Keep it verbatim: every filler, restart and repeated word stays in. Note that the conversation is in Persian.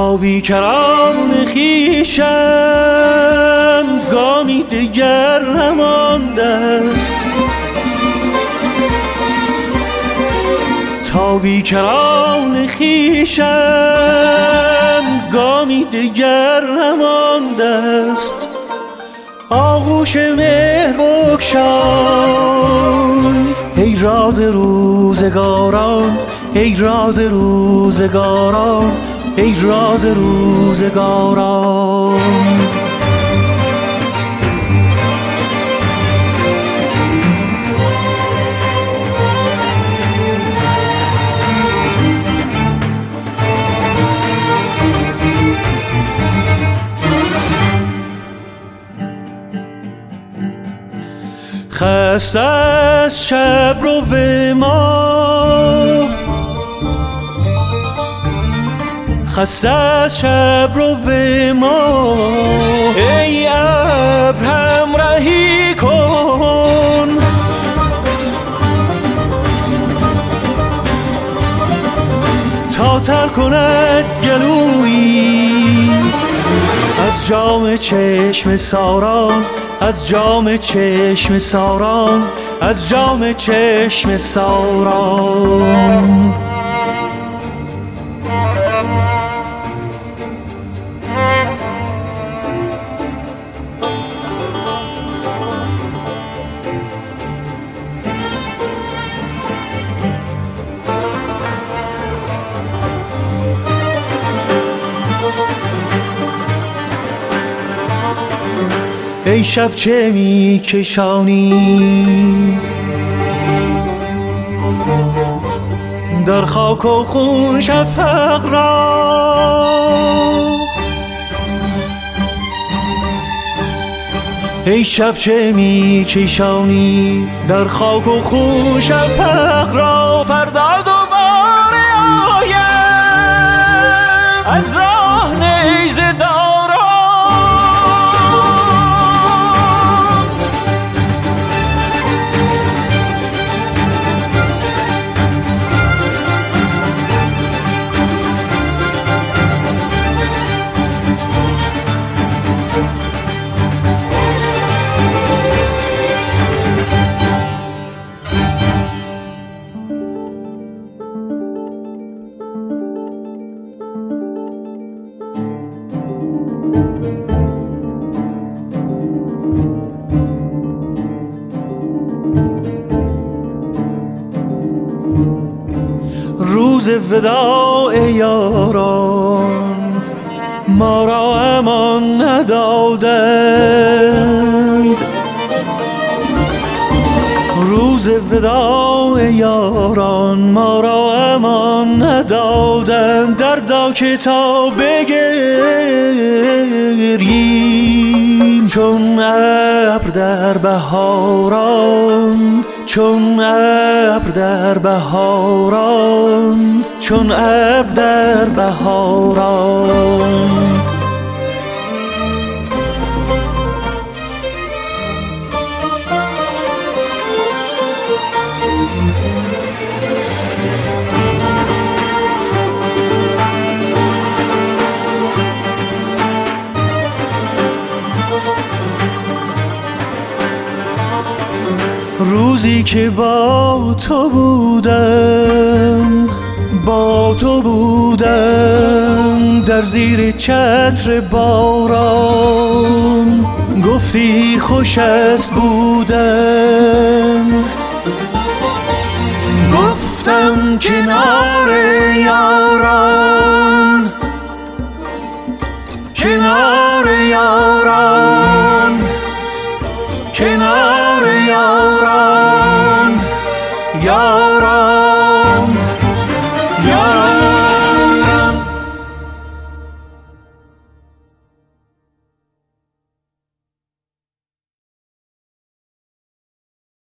تا بیکران خویشم گامی دیگر نمانده است، تا بیکران خویشم گامی دیگر نمانده است. آغوش مهر بگشای ای راز روزگاران، ای راز روزگاران، ای راز روزگاران. خسته از شب رو به ما، خسته از شب رو به ما، ای ابر همراهی کن. تا تر کند گلویی از جام چشم ساران، از جام چشم ساران، از جام چشم ساران. ای شب چه می کشانی در خاک و خون شفق را، ای شب چه می کشانی در خاک و خون شفق را. فردا دوباره آیم از راه نیزه داران، روز وداع یاران ما را امان ندادند، روز وداع یاران ما را امان ندادند. دردا که تا بگریم چون ابر در بهاران، چون ابر در بهاران، چون ابر در بهاران. روزی که با تو بودم، با تو بودم در زیر چتر باران، گفتی خوش است بودم، گفتم کنار یار